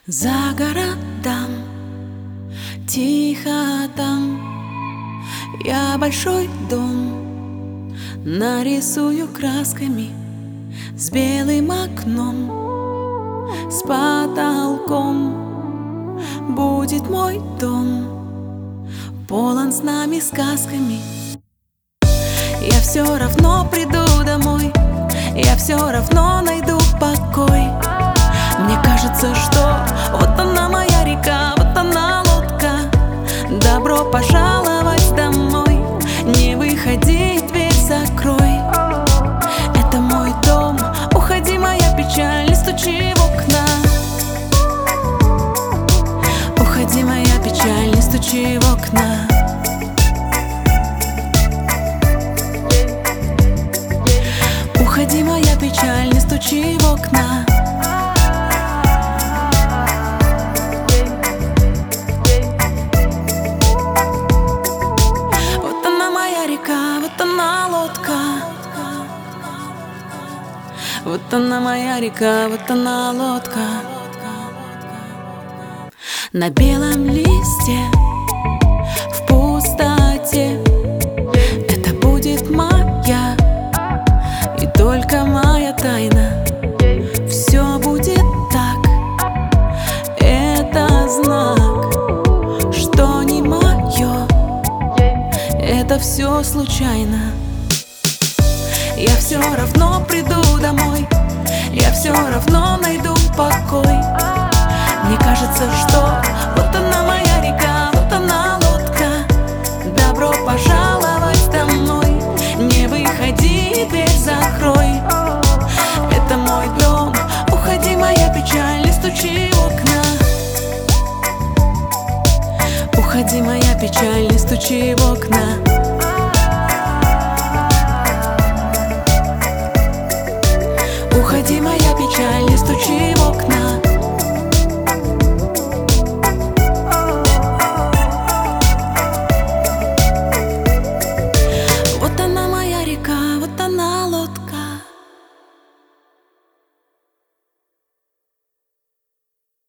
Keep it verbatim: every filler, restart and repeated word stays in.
За городом, тихо там, я большой дом нарисую красками с белым окном, с потолком. Будет мой дом полон снами, сказками. Я все равно приду домой, я все равно найду покой. Мне кажется, что вот она моя река, вот она лодка. Добро пожаловать домой, не выходи, дверь закрой. Это мой дом, уходи, моя печаль, не стучи в окна. Уходи, моя печаль, не стучи в окна. Уходи, моя печаль, не стучи в окна. Вот она моя река, вот она лодка. Вот она моя река, вот она лодка. На белом листе, в пустоте, это будет моя и только моя тайна. Все будет так, это знак, что не мое, это все случайно. Я все равно приду домой, я все равно найду покой. Мне кажется, что вот она моя река, вот она лодка. Добро пожаловать домой, не выходи, дверь закрой. Это мой дом, уходи, моя печаль, не стучи в окна. Уходи, моя печаль, не стучи в окна.